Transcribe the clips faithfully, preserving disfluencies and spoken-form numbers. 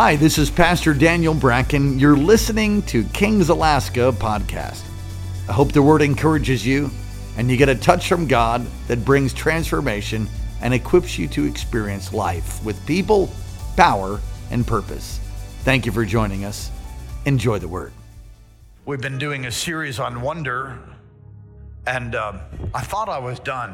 Hi, this is Pastor Daniel Bracken. You're listening to Kings Alaska podcast. I hope the word encourages you and you get a touch from God that brings transformation and equips you to experience life with people, power, and purpose. Thank you for joining us. Enjoy the word. We've been doing a series on wonder, and uh, I thought I was done.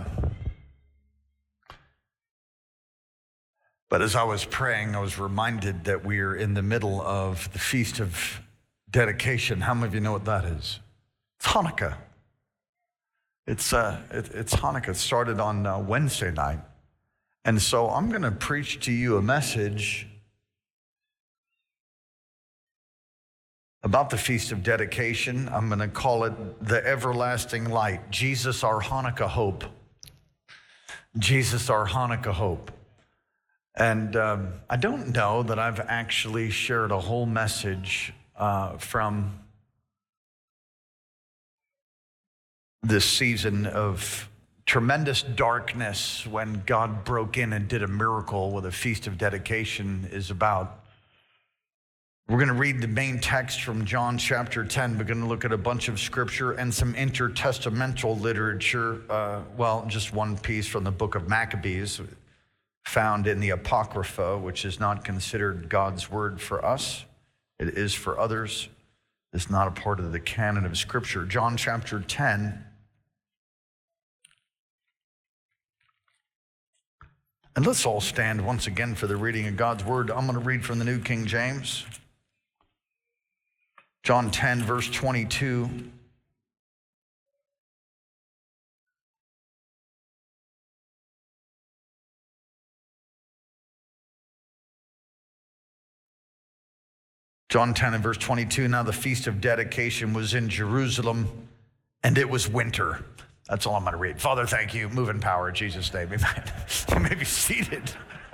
But as I was praying, I was reminded that we're in the middle of the Feast of Dedication. How many of you know what that is? It's Hanukkah. It's uh, it, it's Hanukkah. It started on uh, Wednesday night. And so I'm going to preach to you a message about the Feast of Dedication. I'm going to call it the Everlasting Light. Jesus, our Hanukkah hope. Jesus, our Hanukkah hope. And um, I don't know that I've actually shared a whole message uh, from this season of tremendous darkness when God broke in and did a miracle with a Feast of Dedication is about. We're going to read the main text from John chapter ten. We're going to look at a bunch of scripture and some intertestamental literature. Uh, well, just one piece from the book of Maccabees, found in the Apocrypha, which is not considered God's word for us. It is for others. It's not a part of the canon of Scripture. John chapter ten. And let's all stand once again for the reading of God's word. I'm going to read from the New King James. John ten, verse twenty-two. John ten and verse twenty-two, now the Feast of Dedication was in Jerusalem, and it was winter. That's all I'm going to read. Father, thank you. Move in power in Jesus' name. Amen. You may be seated.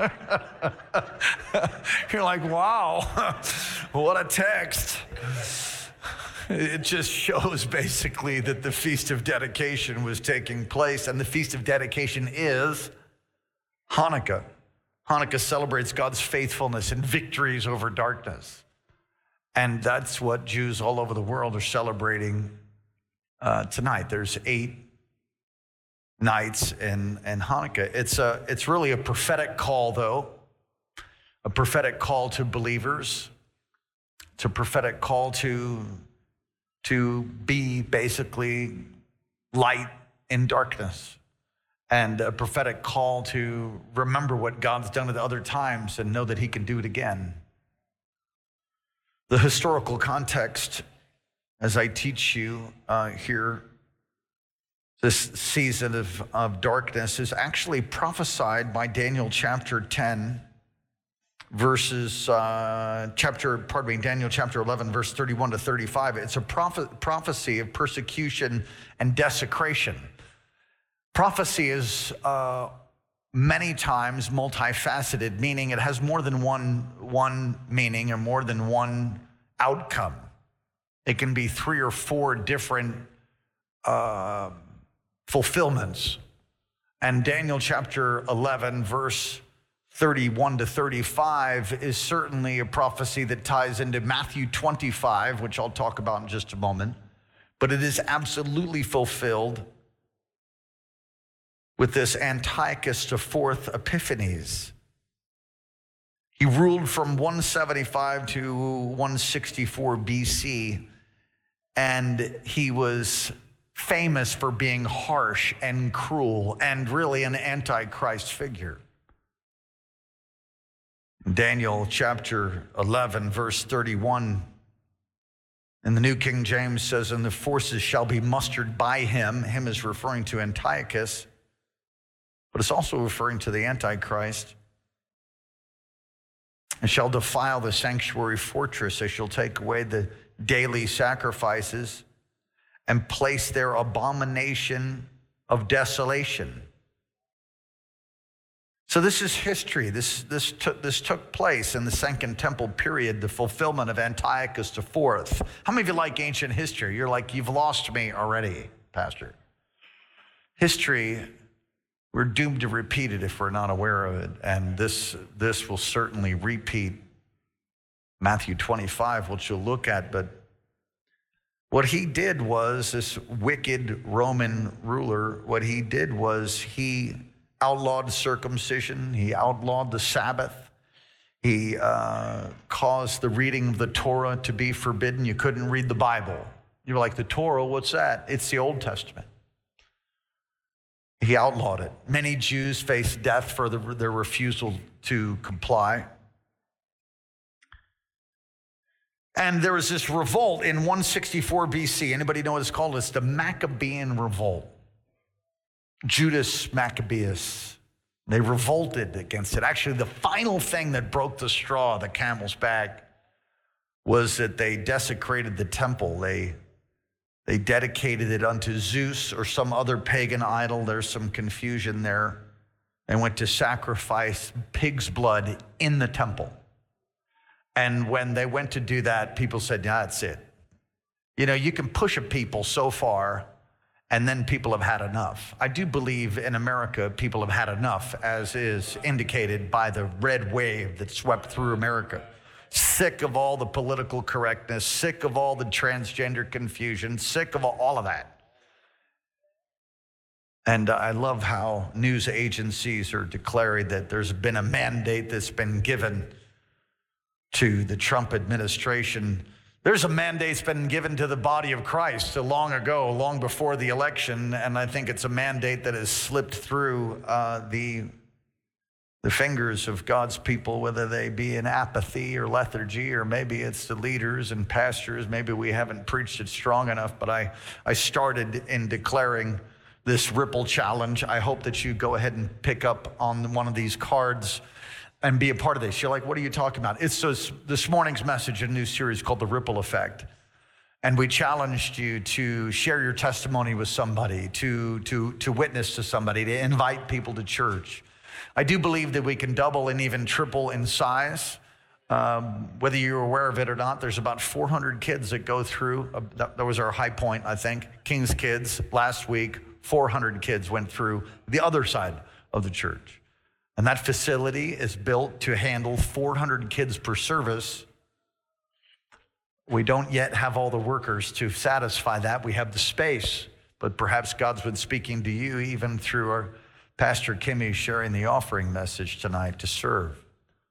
You're like, wow, what a text. It just shows basically that the Feast of Dedication was taking place, and the Feast of Dedication is Hanukkah. Hanukkah celebrates God's faithfulness and victories over darkness. And that's what Jews all over the world are celebrating uh, tonight. There's eight nights in, in Hanukkah. It's a, it's really a prophetic call, though, a prophetic call to believers. It's a prophetic call to, to be basically light in darkness, and a prophetic call to remember what God's done at other times and know that he can do it again. The historical context, as I teach you uh, here, this season of, of darkness is actually prophesied by Daniel chapter ten, verses, uh, chapter, pardon me, Daniel chapter eleven, verse thirty-one to thirty-five. It's a prophet, prophecy of persecution and desecration. Prophecy is uh, many times multifaceted, meaning it has more than one, one meaning or more than one outcome. It can be three or four different uh, fulfillments. And Daniel chapter eleven, verse thirty-one to thirty-five is certainly a prophecy that ties into Matthew twenty-five, which I'll talk about in just a moment. But it is absolutely fulfilled with this Antiochus the Fourth Epiphanes. He ruled from one seventy-five to one sixty-four B C, and he was famous for being harsh and cruel and really an antichrist figure. Daniel chapter eleven, verse thirty-one, in the New King James says, and the forces shall be mustered by him. Him is referring to Antiochus, but it's also referring to the Antichrist. And shall defile the sanctuary fortress. They shall take away the daily sacrifices and place their abomination of desolation. So this is history. This, this, took, this took place in the Second Temple period, the fulfillment of Antiochus the Fourth. How many of you like ancient history? You're like, you've lost me already, Pastor. History, we're doomed to repeat it if we're not aware of it. And this, this will certainly repeat Matthew twenty-five, which you'll look at. But what he did was, this wicked Roman ruler, what he did was he outlawed circumcision. He outlawed the Sabbath. He uh, caused the reading of the Torah to be forbidden. You couldn't read the Bible. You were like, the Torah, what's that? It's the Old Testament. He outlawed it. Many Jews faced death for the, their refusal to comply. And there was this revolt in one sixty-four B C. Anybody know what it's called? It's the Maccabean Revolt. Judas Maccabeus. They revolted against it. Actually, the final thing that broke the straw, the camel's back, was that they desecrated the temple. They, they dedicated it unto Zeus or some other pagan idol. There's some confusion there. And went to sacrifice pig's blood in the temple. And when they went to do that, people said, yeah, that's it. You know, you can push a people so far, and then people have had enough. I do believe in America, people have had enough, as is indicated by the red wave that swept through America. Sick of all the political correctness, sick of all the transgender confusion, sick of all of that. And I love how news agencies are declaring that there's been a mandate that's been given to the Trump administration. There's a mandate that's been given to the body of Christ long ago, long before the election, and I think it's a mandate that has slipped through uh, the, the fingers of God's people, whether they be in apathy or lethargy, or maybe it's the leaders and pastors. Maybe we haven't preached it strong enough, but I, I started in declaring this Ripple Challenge. I hope that you go ahead and pick up on one of these cards and be a part of this. You're like, what are you talking about? It's this, this morning's message, a new series called The Ripple Effect. And we challenged you to share your testimony with somebody, to, to, to witness to somebody, to invite people to church. I do believe that we can double and even triple in size. Um, whether you're aware of it or not, there's about four hundred kids that go through. Uh, that, that was our high point, I think. King's Kids last week, four hundred kids went through the other side of the church. And that facility is built to handle four hundred kids per service. We don't yet have all the workers to satisfy that. We have the space, but perhaps God's been speaking to you even through our Pastor Kimmy sharing the offering message tonight to serve.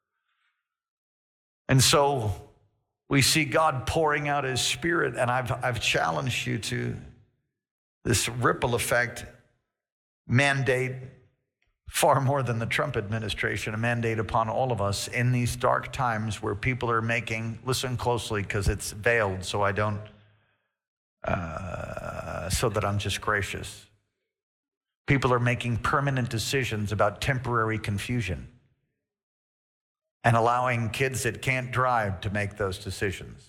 And so we see God pouring out his Spirit, and I've, I've challenged you to this ripple effect mandate, far more than the Trump administration, a mandate upon all of us in these dark times where people are making, listen closely because it's veiled so I don't, uh, so that I'm just gracious. People are making permanent decisions about temporary confusion and allowing kids that can't drive to make those decisions.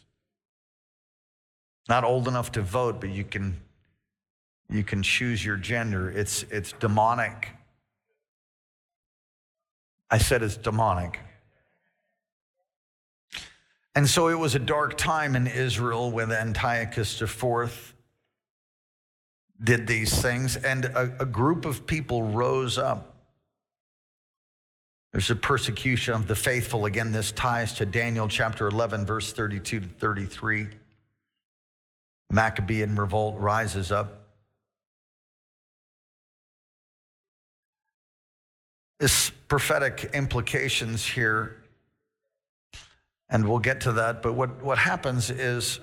Not old enough to vote, but you can, you can choose your gender. It's, it's demonic. I said it's demonic. And so it was a dark time in Israel when Antiochus the Fourth did these things, and a, a group of people rose up. There's a persecution of the faithful. Again, this ties to Daniel chapter eleven, verse thirty-two to thirty-three. Maccabean revolt rises up. This prophetic implications here, and we'll get to that, but what, what happens is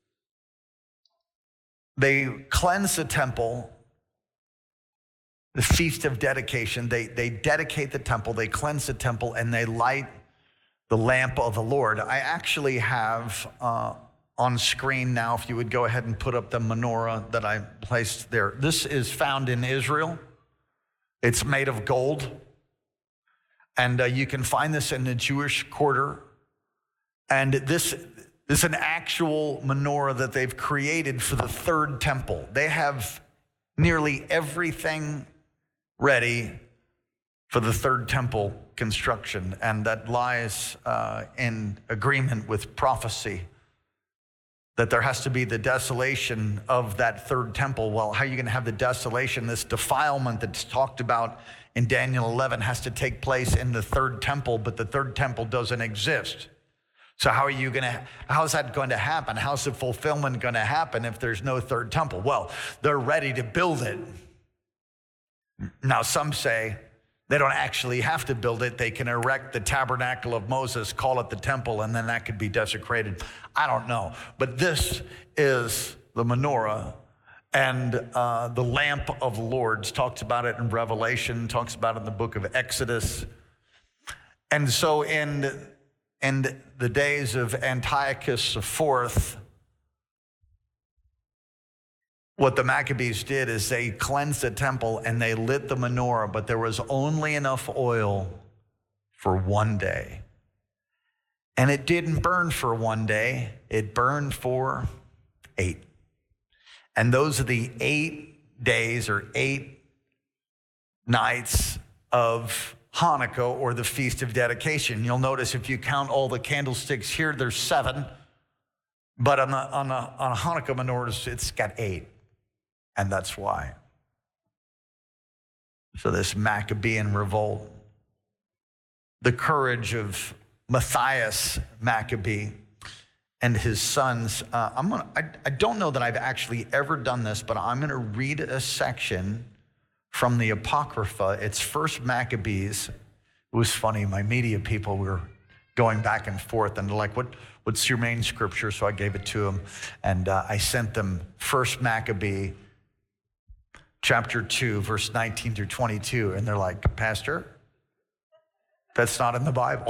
they cleanse the temple, the Feast of Dedication. They, they dedicate the temple, they cleanse the temple, and they light the lamp of the Lord. I actually have uh, on screen now, if you would go ahead and put up the menorah that I placed there. This is found in Israel. It's made of gold. And uh, you can find this in the Jewish quarter. And this, this is an actual menorah that they've created for the third temple. They have nearly everything ready for the third temple construction. And that lies uh, in agreement with prophecy that there has to be the desolation of that third temple. Well, how are you going to have the desolation? This defilement that's talked about in Daniel eleven has to take place in the third temple, but the third temple doesn't exist. So how are you going to, how's that going to happen? How's the fulfillment going to happen if there's no third temple? Well, they're ready to build it. Now, some say they don't actually have to build it. They can erect the tabernacle of Moses, call it the temple, and then that could be desecrated. I don't know. But this is the menorah. And uh, the lamp of Lords, talks about it in Revelation, talks about it in the book of Exodus. And so in, in the days of Antiochus the Fourth, what the Maccabees did is they cleansed the temple and they lit the menorah, but there was only enough oil for one day. And it didn't burn for one day, it burned for eight. And those are the eight days or eight nights of Hanukkah, or the Feast of Dedication. You'll notice if you count all the candlesticks here, there's seven. But on, the, on, the, on a Hanukkah menorah, it's got eight. And that's why. So this Maccabean revolt, the courage of Matthias Maccabee and his sons. Uh, I'm gonna, I, I don't know that I've actually ever done this, but I'm going to read a section from the Apocrypha. It's First Maccabees. It was funny. My media people were going back and forth, and they're like, what, what's your main scripture? So I gave it to them, and uh, I sent them First Maccabee, chapter two, verse nineteen through twenty-two. And they're like, Pastor, that's not in the Bible.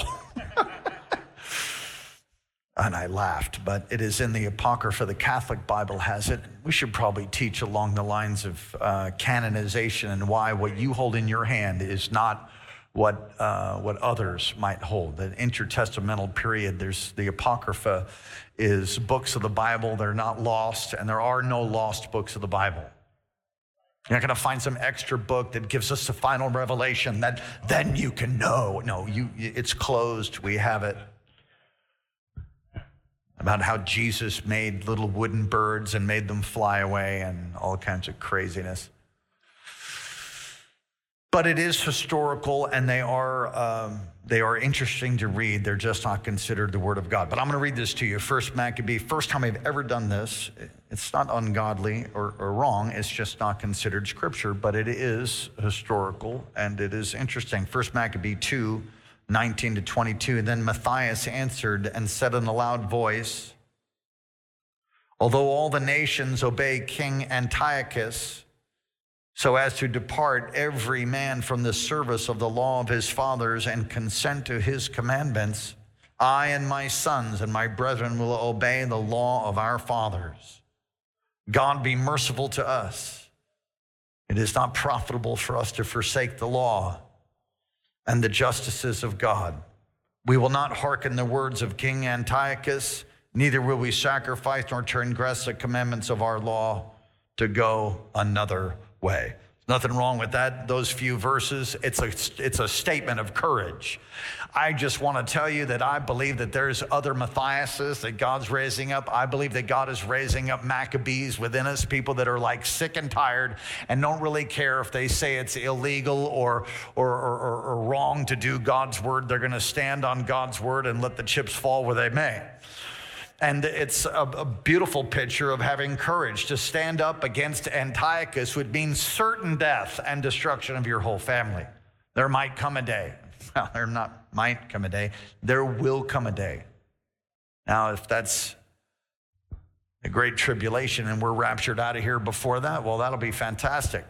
And I laughed, but it is in the Apocrypha. The Catholic Bible has it. We should probably teach along the lines of uh, canonization and why what you hold in your hand is not what uh, what others might hold. The intertestamental period, there's the Apocrypha is books of the Bible. They're not lost, and there are no lost books of the Bible. You're not going to find some extra book that gives us the final revelation that then you can know. No, you, it's closed. We have it. About how Jesus made little wooden birds and made them fly away and all kinds of craziness. But it is historical, and they are um, they are interesting to read. They're just not considered the Word of God. But I'm going to read this to you. First Maccabee, first time I've ever done this. It's not ungodly or, or wrong. It's just not considered Scripture, but it is historical, and it is interesting. First Maccabee two, nineteen to twenty-two. Then Matthias answered and said in a loud voice, although all the nations obey King Antiochus, so as to depart every man from the service of the law of his fathers and consent to his commandments, I and my sons and my brethren will obey the law of our fathers. God be merciful to us. It is not profitable for us to forsake the law and the justices of God. We will not hearken the words of King Antiochus, neither will we sacrifice nor transgress the commandments of our law to go another way. Nothing wrong with that, those few verses. It's a, it's a statement of courage. I just want to tell you that I believe that there's other Matthiases that God's raising up. I believe that God is raising up Maccabees within us, people that are like sick and tired and don't really care if they say it's illegal or, or, or, or wrong to do God's word. They're going to stand on God's word and let the chips fall where they may. And it's a, a beautiful picture of having courage. To stand up against Antiochus would mean certain death and destruction of your whole family. There might come a day. Well, there not might come a day. There will come a day. Now, if that's a great tribulation and we're raptured out of here before that, well, that'll be fantastic.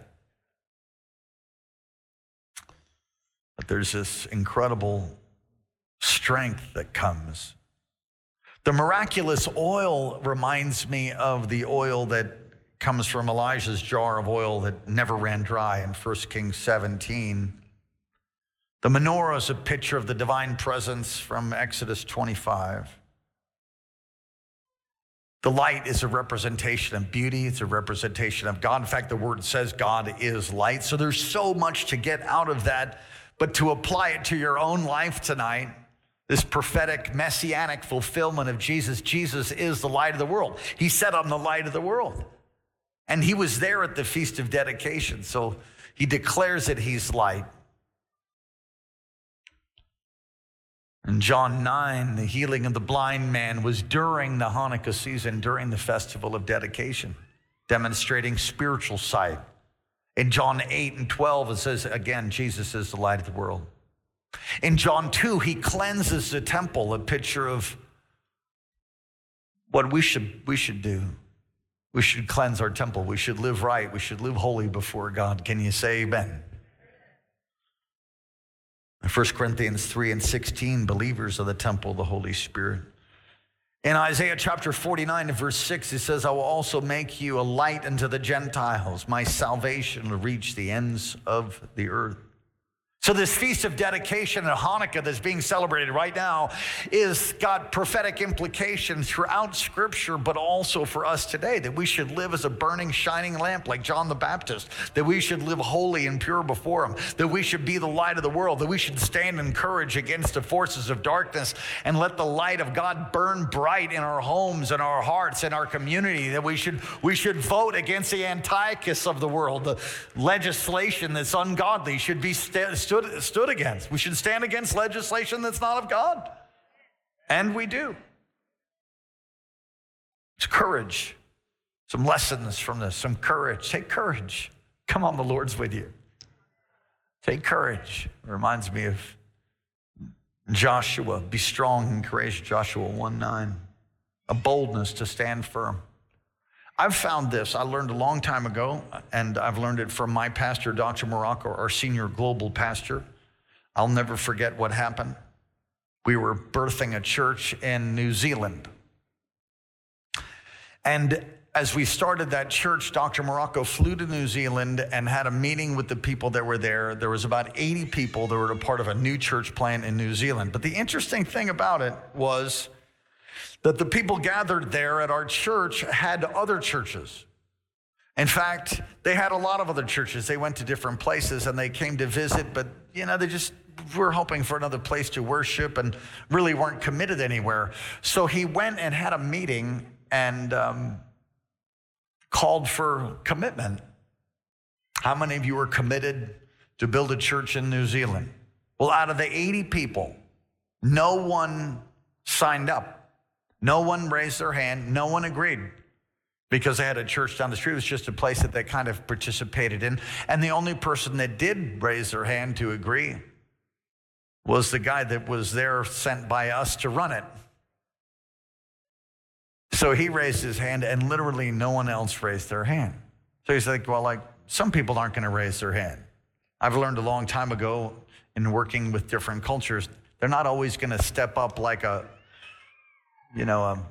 But there's this incredible strength that comes. The miraculous oil reminds me of the oil that comes from Elijah's jar of oil that never ran dry in First Kings seventeen. The menorah is a picture of the divine presence from Exodus twenty-five. The light is a representation of beauty. It's a representation of God. In fact, the word says God is light. So there's so much to get out of that, but to apply it to your own life tonight, this prophetic messianic fulfillment of Jesus. Jesus is the light of the world. He said, I'm the light of the world. And he was there at the Feast of Dedication. So he declares that he's light. In John nine, the healing of the blind man was during the Hanukkah season, during the festival of dedication, demonstrating spiritual sight. In John eight and twelve, it says, again, Jesus is the light of the world. In John two, he cleanses the temple, a picture of what we should, we should do. We should cleanse our temple. We should live right. We should live holy before God. Can you say amen? In First Corinthians three and sixteen, believers of the temple of the Holy Spirit. In Isaiah chapter forty-nine and verse six, it says, I will also make you a light unto the Gentiles. My salvation will reach the ends of the earth. So this feast of dedication and Hanukkah that's being celebrated right now is got prophetic implications throughout Scripture, but also for us today, that we should live as a burning, shining lamp like John the Baptist, that we should live holy and pure before him, that we should be the light of the world, that we should stand in courage against the forces of darkness and let the light of God burn bright in our homes and our hearts and our community, that we should, we should vote against the Antiochus of the world. The legislation that's ungodly should be st- stood stood against. We should stand against legislation that's not of God. And we do. It's courage. Some lessons from this, some courage. Take courage. Come on, the Lord's with you. Take courage. It reminds me of Joshua. Be strong and courageous, Joshua one nine. A boldness to stand firm. I've found this, I learned a long time ago, and I've learned it from my pastor, Doctor Morocco, our senior global pastor. I'll never forget what happened. We were birthing a church in New Zealand. And as we started that church, Doctor Morocco flew to New Zealand and had a meeting with the people that were there. There was about eighty people that were a part of a new church plant in New Zealand. But the interesting thing about it was that the people gathered there at our church had other churches. In fact, they had a lot of other churches. They went to different places and they came to visit, but you know, they just were hoping for another place to worship and really weren't committed anywhere. So he went and had a meeting and um, called for commitment. How many of you are committed to build a church in New Zealand? Well, out of the eighty people, no one signed up. No one raised their hand. No one agreed because they had a church down the street. It was just a place that they kind of participated in. And the only person that did raise their hand to agree was the guy that was there sent by us to run it. So he raised his hand and literally no one else raised their hand. So he's like, well, like some people aren't going to raise their hand. I've learned a long time ago in working with different cultures, they're not always going to step up like a you know, um,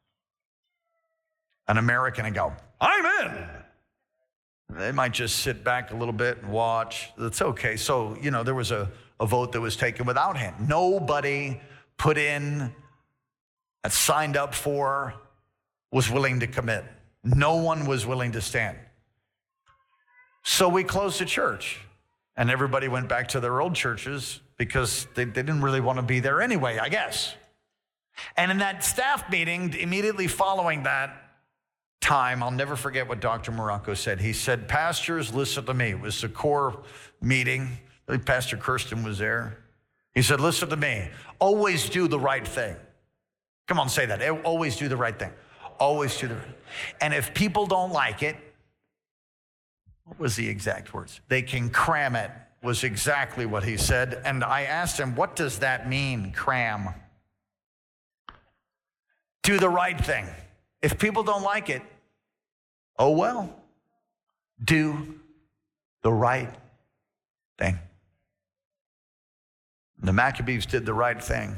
an American and go, I'm in. They might just sit back a little bit and watch. That's okay. So, you know, there was a, a vote that was taken without hand. Nobody put in, that signed up for, was willing to commit. No one was willing to stand. So we closed the church and everybody went back to their old churches because they, they didn't really want to be there anyway, I guess. And in that staff meeting, immediately following that time, I'll never forget what Doctor Morocco said. He said, pastors, listen to me. It was a core meeting. I think Pastor Kirsten was there. He said, listen to me. Always do the right thing. Come on, say that. Always do the right thing. Always do the right thing. And if people don't like it, what was the exact words? They can cram it, was exactly what he said. And I asked him, what does that mean, cram? Do the right thing. If people don't like it, oh well, do the right thing. The Maccabees did the right thing.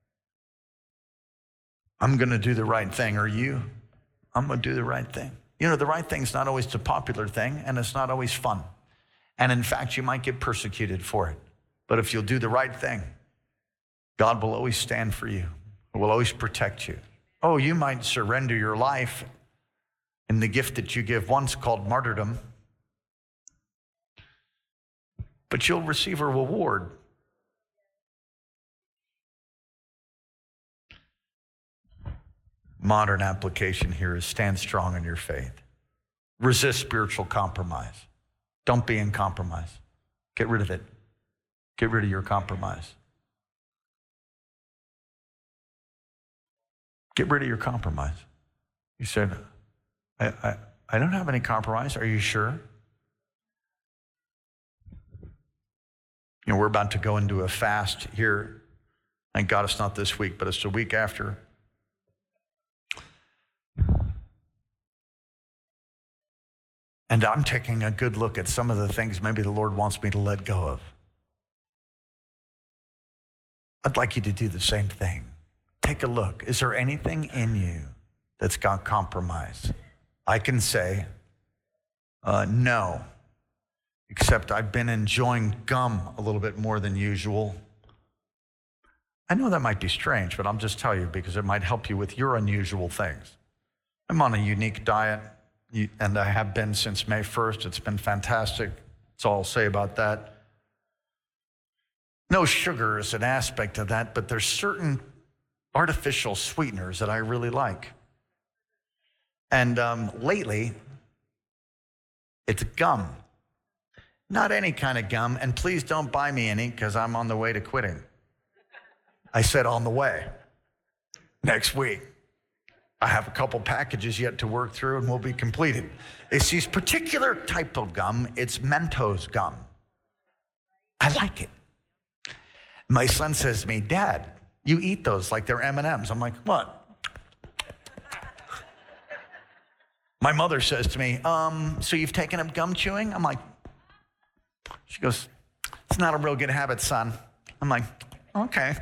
I'm going to do the right thing. Are you? I'm going to do the right thing. You know, the right thing is not always the popular thing, and it's not always fun. And in fact, you might get persecuted for it. But if you'll do the right thing, God will always stand for you. He will always protect you. Oh, you might surrender your life in the gift that you give once called martyrdom, but you'll receive a reward. Modern application here is stand strong in your faith. Resist spiritual compromise. Don't be in compromise. Get rid of it. Get rid of your compromise. Get rid of your compromise. You said, I, I, I don't have any compromise. Are you sure? You know, we're about to go into a fast here. Thank God it's not this week, but it's the week after. And I'm taking a good look at some of the things maybe the Lord wants me to let go of. I'd like you to do the same thing. Take a look. Is there anything in you that's got compromise? I can say, uh, no, except I've been enjoying gum a little bit more than usual. I know that might be strange, but I'll just tell you because it might help you with your unusual things. I'm on a unique diet, and I have been since May first. It's been fantastic. That's all I'll say about that. No sugar is an aspect of that, but there's certain artificial sweeteners that I really like. And um, lately, it's gum. Not any kind of gum, and please don't buy me any because I'm on the way to quitting. I said on the way. Next week. I have a couple packages yet to work through and will be completed. It's these particular type of gum. It's Mentos gum. I like it. My son says to me, Dad, you eat those like they're M and M's. I'm like, what? My mother says to me, um, so you've taken up gum chewing? I'm like, she goes, it's not a real good habit, son. I'm like, okay.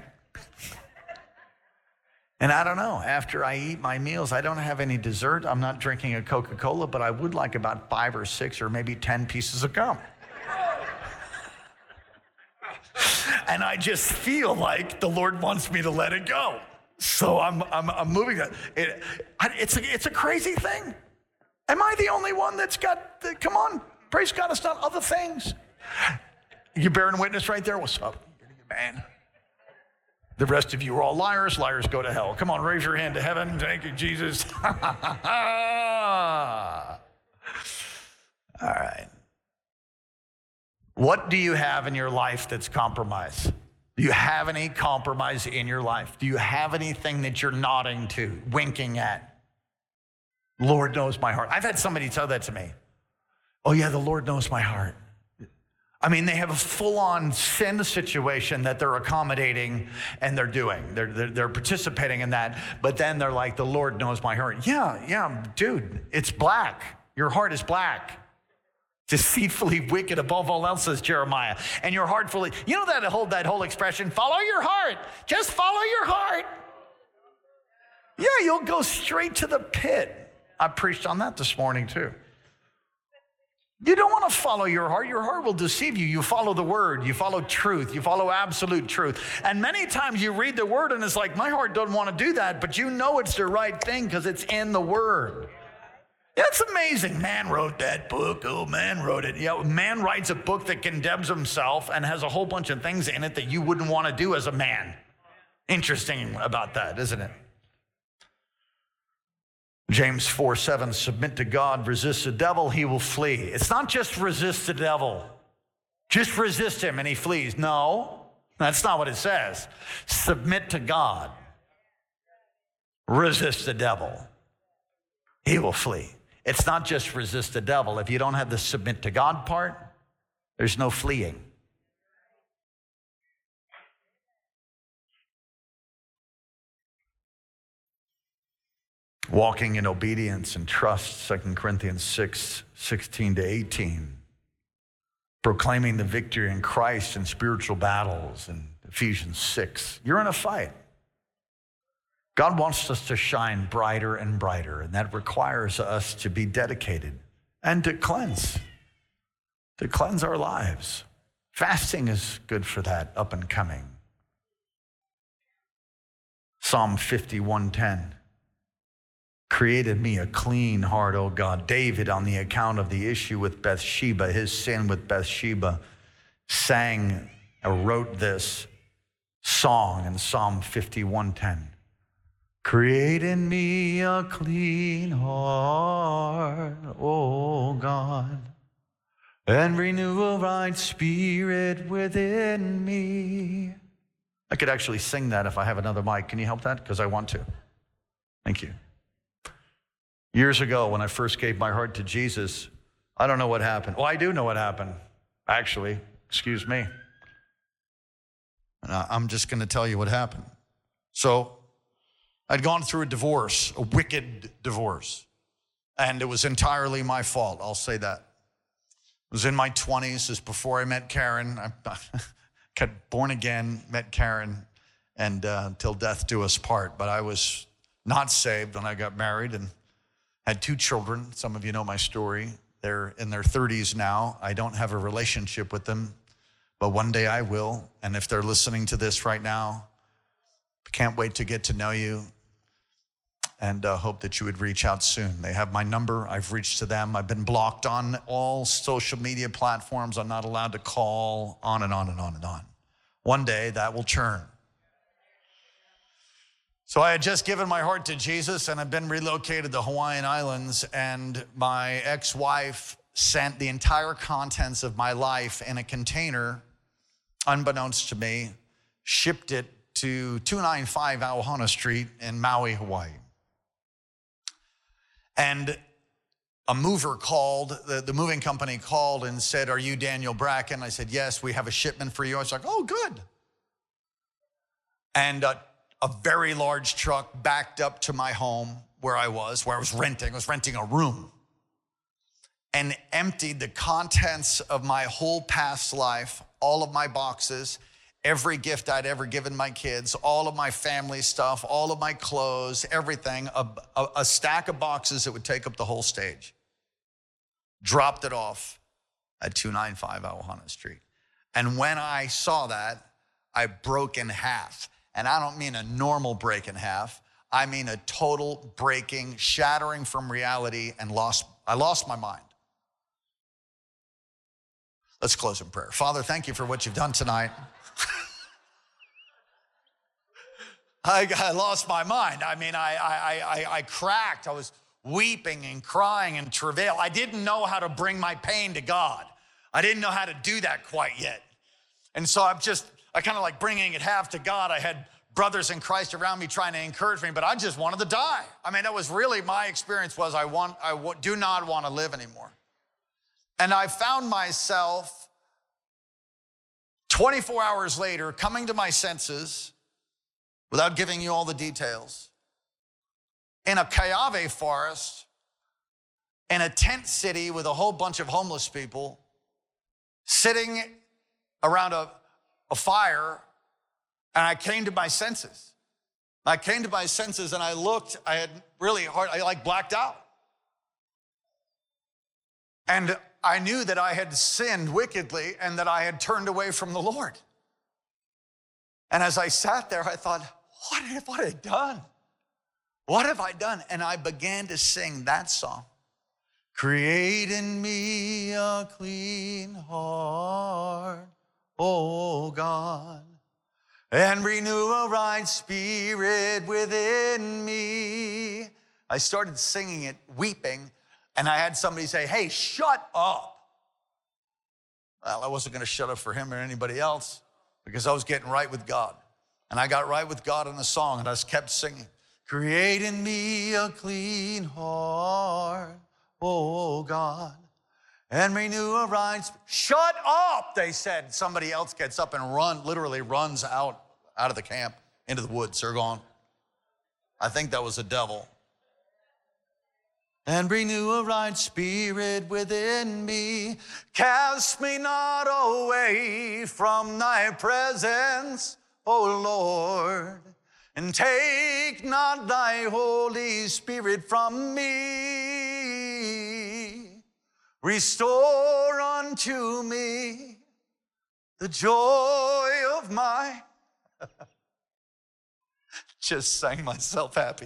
And I don't know, after I eat my meals, I don't have any dessert. I'm not drinking a Coca-Cola, but I would like about five or six or maybe ten pieces of gum. And I just feel like the Lord wants me to let it go. So I'm I'm, I'm moving that. It, it's, a, it's a crazy thing. Am I the only one that's got, the, come on, praise God, it's not other things. You bearing witness right there? What's up, man? The rest of you are all liars. Liars go to hell. Come on, raise your hand to heaven. Thank you, Jesus. All right. What do you have in your life that's compromise? Do you have any compromise in your life? Do you have anything that you're nodding to, winking at? Lord knows my heart. I've had somebody tell that to me. Oh, yeah, the Lord knows my heart. I mean, they have a full-on sin situation that they're accommodating and they're doing. They're, they're, they're participating in that, but then they're like, the Lord knows my heart. Yeah, yeah, dude, it's black. Your heart is black. Deceitfully wicked above all else, says Jeremiah. And your heart fully, you know that whole, that whole expression, follow your heart. Just follow your heart. Yeah, you'll go straight to the pit. I preached on that this morning too. You don't want to follow your heart. Your heart will deceive you. You follow the word. You follow truth. You follow absolute truth. And many times you read the word and it's like, my heart doesn't want to do that, but you know it's the right thing because it's in the word. That's amazing. Man wrote that book. Oh, man wrote it. Yeah, man writes a book that condemns himself and has a whole bunch of things in it that you wouldn't want to do as a man. Interesting about that, isn't it? James four seven, submit to God, resist the devil, he will flee. It's not just resist the devil. Just resist him and he flees. No, that's not what it says. Submit to God. Resist the devil. He will flee. It's not just resist the devil. If you don't have the submit to God part, there's no fleeing. Walking in obedience and trust, Second Corinthians six, sixteen to eighteen. Proclaiming the victory in Christ in spiritual battles in Ephesians six. You're in a fight. God wants us to shine brighter and brighter, and that requires us to be dedicated and to cleanse, to cleanse our lives. Fasting is good for that, up and coming. Psalm fifty-one ten. Created me a clean heart, O God. David, on the account of the issue with Bathsheba, his sin with Bathsheba, sang or wrote this song in Psalm fifty-one ten. Create in me a clean heart, O God, and renew a right spirit within me. I could actually sing that if I have another mic. Can you help that? Because I want to. Thank you. Years ago, when I first gave my heart to Jesus, I don't know what happened. Well, I do know what happened, actually. Excuse me. And I'm just going to tell you what happened. So I'd gone through a divorce, a wicked divorce, and it was entirely my fault. I'll say that. It was in my twenties. This is before I met Karen. I got born again, met Karen, and uh, till death do us part. But I was not saved when I got married and had two children. Some of you know my story. They're in their thirties now. I don't have a relationship with them, but one day I will. And if they're listening to this right now, I can't wait to get to know you, and uh, hope that you would reach out soon. They have my number. I've reached to them. I've been blocked on all social media platforms. I'm not allowed to call, on and on and on and on. One day that will turn. So I had just given my heart to Jesus, and I've been relocated to the Hawaiian Islands, and my ex-wife sent the entire contents of my life in a container, unbeknownst to me, shipped it to two ninety-five Auahana Street in Maui, Hawaii. And a mover called, the, the moving company called and said, "Are you Daniel Bracken?" I said, "Yes, we have a shipment for you." I was like, "Oh, good." And uh, a very large truck backed up to my home where I was, where I was renting. I was renting a room, and emptied the contents of my whole past life, all of my boxes, every gift I'd ever given my kids, all of my family stuff, all of my clothes, everything, a, a, a stack of boxes that would take up the whole stage. Dropped it off at two ninety-five Auahana Street. And when I saw that, I broke in half. And I don't mean a normal break in half. I mean a total breaking, shattering from reality, and lost, I lost my mind. Let's close in prayer. Father, thank you for what you've done tonight. I, I lost my mind. I mean, I, I, I, I cracked. I was weeping and crying and travail. I didn't know how to bring my pain to God. I didn't know how to do that quite yet. And so I'm just, I kind of like bringing it half to God. I had brothers in Christ around me trying to encourage me, but I just wanted to die. I mean, that was really my experience was I want, I w- do not want to live anymore. And I found myself twenty-four hours later coming to my senses, without giving you all the details, in a Kaiave forest, in a tent city with a whole bunch of homeless people, sitting around a, a fire, and I came to my senses. I came to my senses and I looked, I had really hard, I like blacked out. And I knew that I had sinned wickedly and that I had turned away from the Lord. And as I sat there, I thought, what have I done? What have I done? And I began to sing that song. Create in me a clean heart, O God, and renew a right spirit within me. I started singing it, weeping, and I had somebody say, "Hey, shut up." Well, I wasn't going to shut up for him or anybody else because I was getting right with God. And I got right with God in the song, and I just kept singing. Create in me a clean heart, oh God, and renew a right spirit. Shut up, they said. Somebody else gets up and run, literally runs out, out of the camp into the woods. They're gone. I think that was the devil. And renew a right spirit within me. Cast me not away from thy presence, O Lord, and take not thy Holy Spirit from me. Restore unto me the joy of my... Just sang myself happy.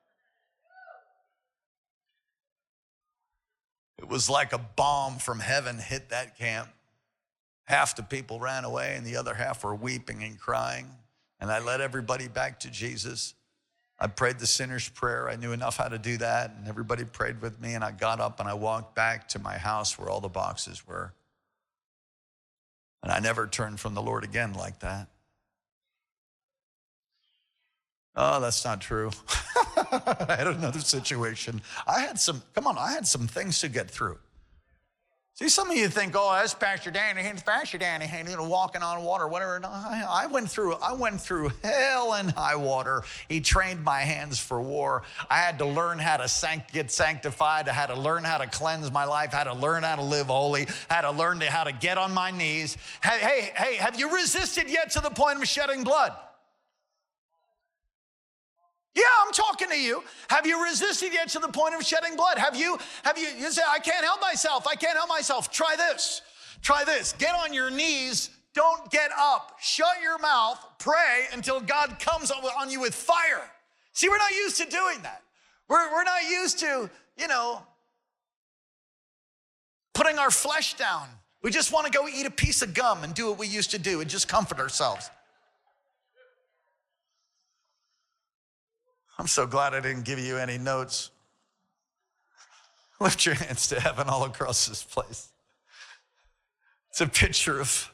It was like a bomb from heaven hit that camp. Half the people ran away and the other half were weeping and crying. And I led everybody back to Jesus. I prayed the sinner's prayer. I knew enough how to do that. And everybody prayed with me. And I got up and I walked back to my house where all the boxes were. And I never turned from the Lord again like that. Oh, that's not true. I had another situation. I had some, come on, I had some things to get through. See, some of you think, oh, that's Pastor Danny, it's Pastor Danny, and you know, walking on water, whatever. No, I, I went through, I went through hell and high water. He trained my hands for war. I had to learn how to sanct- get sanctified. I had to learn how to cleanse my life. I had to learn how to live holy. I had to learn to, how to get on my knees. Hey, hey, hey, have you resisted yet to the point of shedding blood? Yeah, I'm talking to you. Have you resisted yet to the point of shedding blood? Have you, have you, you say, I can't help myself. I can't help myself. Try this. Try this. Get on your knees. Don't get up. Shut your mouth. Pray until God comes on you with fire. See, we're not used to doing that. We're, we're not used to, you know, putting our flesh down. We just want to go eat a piece of gum and do what we used to do and just comfort ourselves. I'm so glad I didn't give you any notes. Lift your hands to heaven all across this place. It's a picture of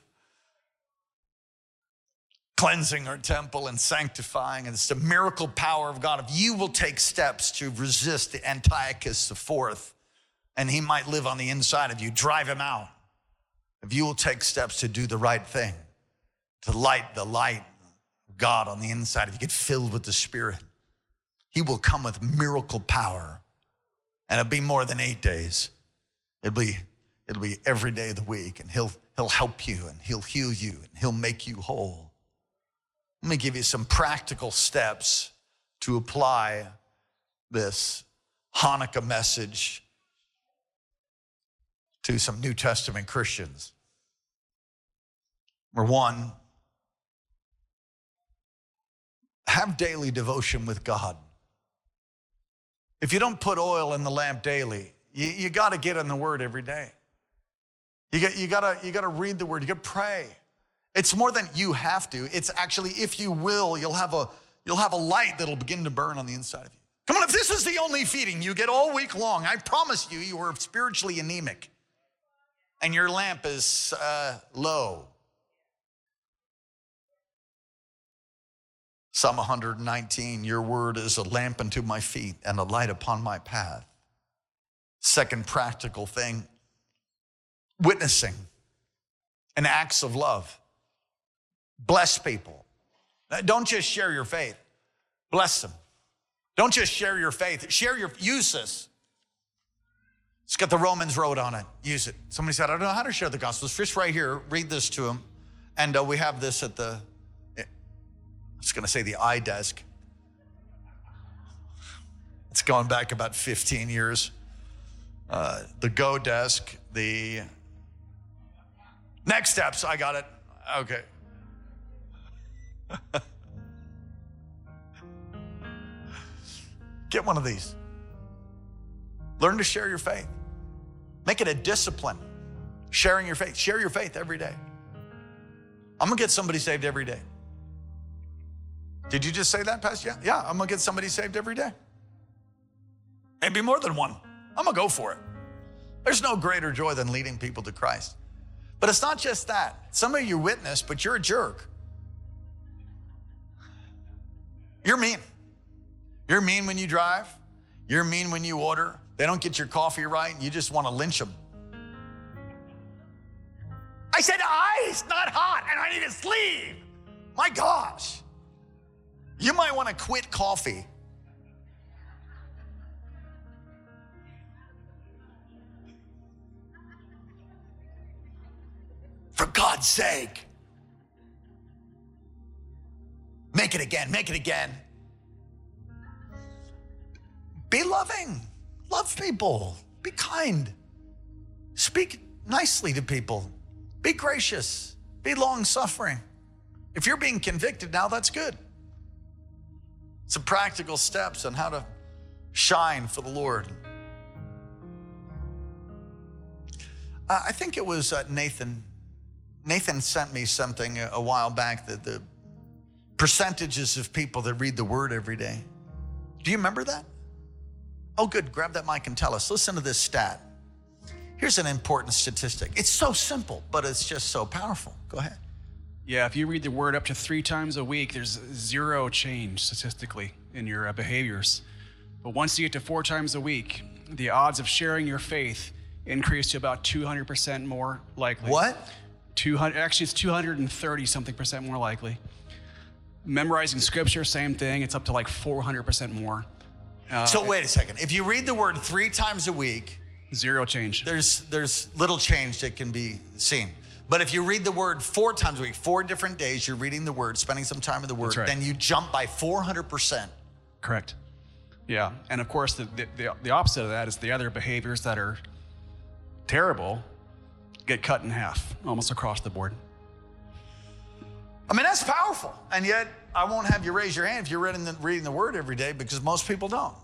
cleansing our temple and sanctifying, and it's the miracle power of God. If you will take steps to resist the Antiochus the fourth, and he might live on the inside of you, drive him out. If you will take steps to do the right thing, to light the light of God on the inside of you, get filled with the Spirit, he will come with miracle power. And it'll be more than eight days. It'll be, it'll be every day of the week. And he'll, he'll help you and he'll heal you and he'll make you whole. Let me give you some practical steps to apply this Hanukkah message to some New Testament Christians. Number one, have daily devotion with God. If you don't put oil in the lamp daily, you, you got to get in the Word every day. You got you got to you got to read the Word. You got to pray. It's more than you have to. It's actually, if you will, you'll have a you'll have a light that'll begin to burn on the inside of you. Come on, if this is the only feeding you get all week long, I promise you, you are spiritually anemic, and your lamp is uh, low. Psalm one nineteen, your word is a lamp unto my feet and a light upon my path. Second practical thing, witnessing and acts of love. Bless people. Don't just share your faith, bless them. Don't just share your faith, share your, use this. It's got the Romans road on it, use it. Somebody said, I don't know how to share the gospel. It's just right here, read this to them. And uh, we have this at the, I was going to say the iDesk. It's going back about fifteen years. Uh, the Go Desk, the Next Steps, I got it. Okay. Get one of these. Learn to share your faith. Make it a discipline. Sharing your faith. Share your faith every day. I'm going to get somebody saved every day. Did you just say that, Pastor? Yeah, yeah, I'm gonna get somebody saved every day. Maybe more than one. I'm gonna go for it. There's no greater joy than leading people to Christ. But it's not just that. Some of you witness, but you're a jerk. You're mean. You're mean when you drive. You're mean when you order. They don't get your coffee right, and you just want to lynch them. I said ice, not hot, and I need to sleep. My gosh. You might want to quit coffee. For God's sake. Make it again, make it again. Be loving. Love people. Be kind. Speak nicely to people. Be gracious. Be long-suffering. If you're being convicted now, that's good. Some practical steps on how to shine for the Lord. Uh, I think it was uh, Nathan. Nathan sent me something a, a while back, that the percentages of people that read the Word every day. Do you remember that? Oh, good. Grab that mic and tell us. Listen to this stat. Here's an important statistic. It's so simple, but it's just so powerful. Go ahead. Yeah, if you read the Word up to three times a week, there's zero change statistically in your uh, behaviors. But once you get to four times a week, the odds of sharing your faith increase to about two hundred percent more likely. What? two hundred, actually, it's two hundred thirty something percent more likely. Memorizing scripture, same thing. It's up to like four hundred percent more. Uh, So wait a second. If you read the word three times a week, Zero change. there's there's little change that can be seen. But if you read the word four times a week, four different days, you're reading the word, spending some time in the word, That's right. then you jump by four hundred percent. Correct. Yeah, and of course, the, the, the opposite of that is the other behaviors that are terrible get cut in half, almost across the board. I mean, that's powerful. And yet, I won't have you raise your hand if you're reading the, reading the word every day, because most people don't.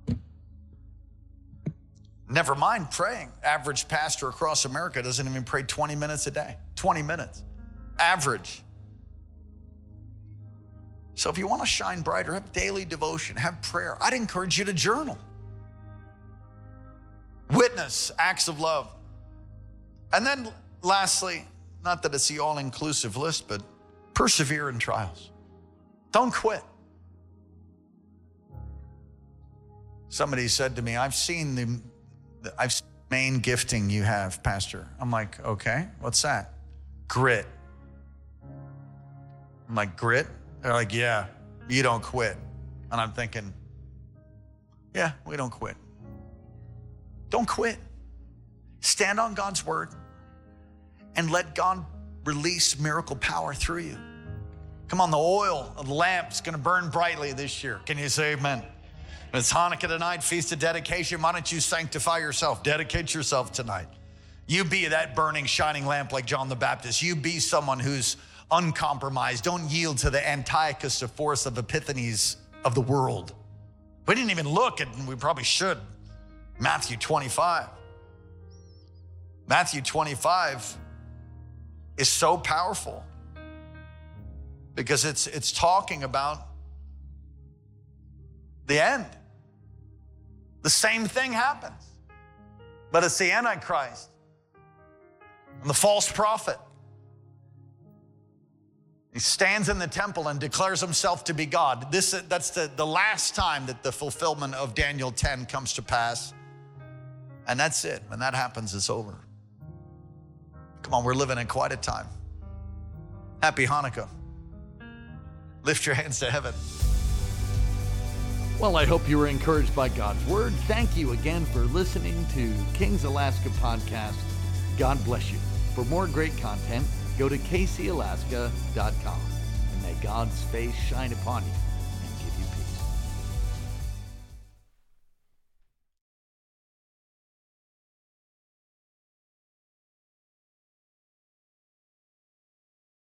Never mind praying. Average pastor across America doesn't even pray twenty minutes a day. twenty minutes. Average. So if you want to shine brighter, have daily devotion, have prayer. I'd encourage you to journal. Witness acts of love. And then lastly, not that it's the all-inclusive list, but persevere in trials. Don't quit. Somebody said to me, I've seen the, the I've seen the main gifting you have, Pastor. I'm like, okay, what's that? Grit. I'm like, grit? They're like, yeah, you don't quit. And I'm thinking, yeah, we don't quit. Don't quit. Stand on God's word and let God release miracle power through you. Come on, the oil of the lamp's gonna burn brightly this year. Can you say amen? It's Hanukkah tonight, Feast of Dedication. Why don't you sanctify yourself? Dedicate yourself tonight. You be that burning, shining lamp like John the Baptist. You be someone who's uncompromised. Don't yield to the Antiochus of force of Epiphanes of the world. We didn't even look, and we probably should. Matthew twenty-five. Matthew twenty-five is so powerful because it's it's talking about the end. The same thing happens, but it's the Antichrist and the false prophet. He stands in the temple and declares himself to be God. This, that's the, the last time that the fulfillment of Daniel ten comes to pass. And that's it. When that happens, it's over. Come on, we're living in quite a time. Happy Hanukkah. Lift your hands to heaven. Well, I hope you were encouraged by God's word. Thank you again for listening to Kings Alaska Podcast. God bless you. For more great content, go to k c alaska dot com, and may God's face shine upon you.